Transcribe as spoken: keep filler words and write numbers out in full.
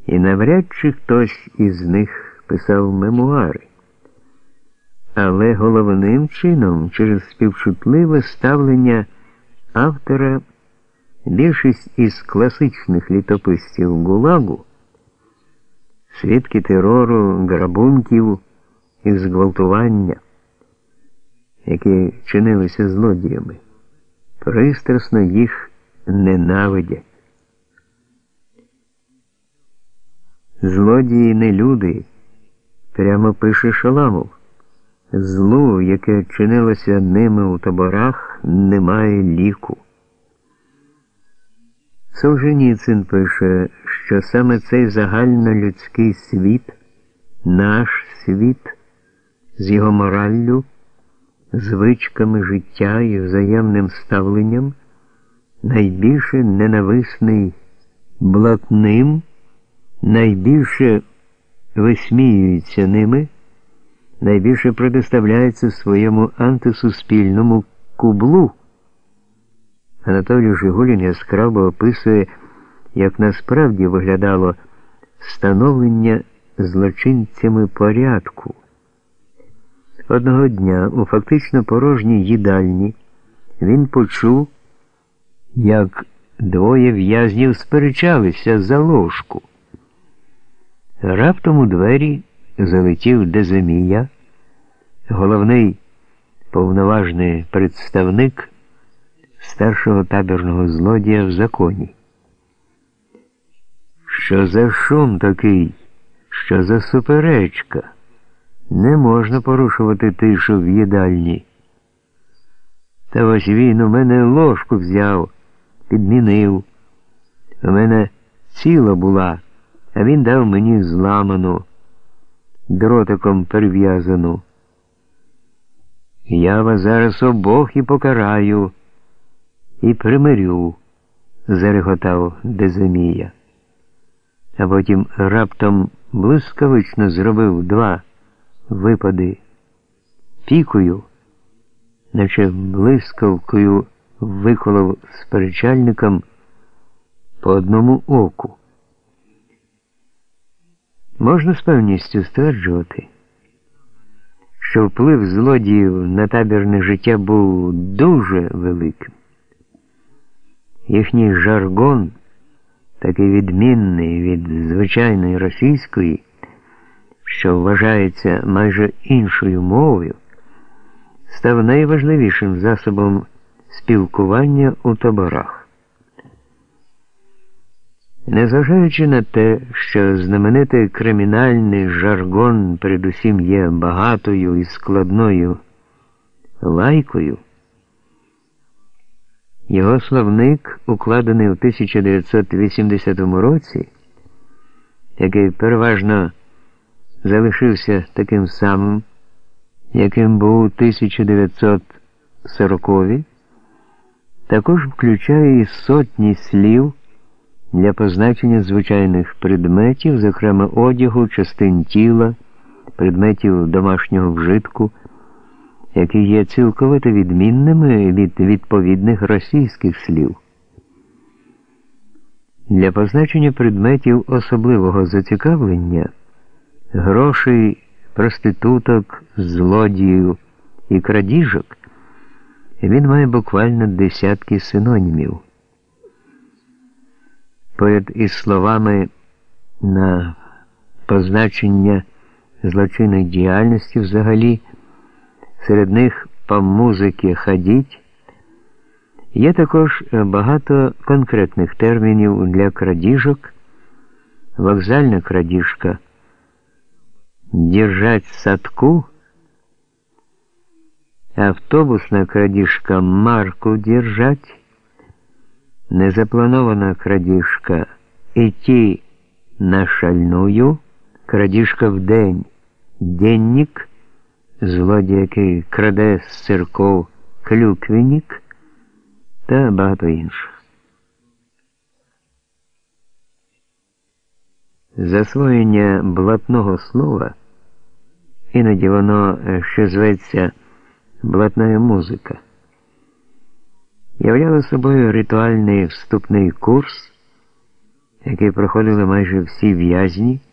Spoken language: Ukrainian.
і навряд чи хтось із них писав мемуари. Але головним чином через співчутливе ставлення автора більшість із класичних літописців ГУЛАГу, свідки терору, грабунків і зґвалтування, які чинилися злодіями, пристрасно їх ненавидять. Злодії не люди, прямо пише Шаламов. Злу, яке чинилося ними у таборах, немає ліку. Солженіцин пише, що саме цей загальнолюдський світ, наш світ, з його мораллю, звичками життя і взаємним ставленням, найбільше ненависний блатним, найбільше висміюється ними, найбільше протиставляється своєму антисуспільному кублу. Анатолій Жигулін яскраво описує, як насправді виглядало становлення злочинцями порядку. Одного дня у фактично порожній їдальні він почув, як двоє в'язнів сперечалися за ложку. Раптом у двері залетів Деземія, головний повноважний представник старшого табірного злодія в законі. Що за шум такий? Що за суперечка? Не можна порушувати тишу в їдальні. Та ось він у мене ложку взяв, підмінив. У мене ціла була, а він дав мені зламану, дротиком перев'язану. Я вас зараз обох і покараю, і примирю, зареготав Деземія. А потім раптом блискавично зробив два випади пікою, наче блискавкою виколов сперечальникам по одному оку. Можна з певністю стверджувати, що вплив злодіїв на табірне життя був дуже великим. Їхній жаргон, такий відмінний від звичайної російської, що вважається майже іншою мовою, став найважливішим засобом спілкування у таборах. Незважаючи на те, що знаменитий кримінальний жаргон передусім є багатою і складною лайкою, його словник, укладений у тисяча дев'ятсот вісімдесятому році, який переважно залишився таким самим, яким був у тисяча дев'ятсот сорокові, також включає і сотні слів для позначення звичайних предметів, зокрема одягу, частин тіла, предметів домашнього вжитку, які є цілковито відмінними від відповідних російських слів. Для позначення предметів особливого зацікавлення, грошей, проституток, злодіїв і крадіжок, він має буквально десятки синонімів. Поряд із словами на позначення злочинної діяльності взагалі, серед них по музиці ходіть, є також багато конкретних термінів для крадіжок, вокзальна крадіжка, держать садку, автобусна крадіжка, марку держать, незапланована крадіжка, идти на шальную, крадіжка в день, денник, злодій, який краде з церков, клюквенник та багато інших. Засвоєння блатного слова, іноді воно ще зветься блатна музика, являла собою ритуальний вступний курс, який проходили майже всі в'язні,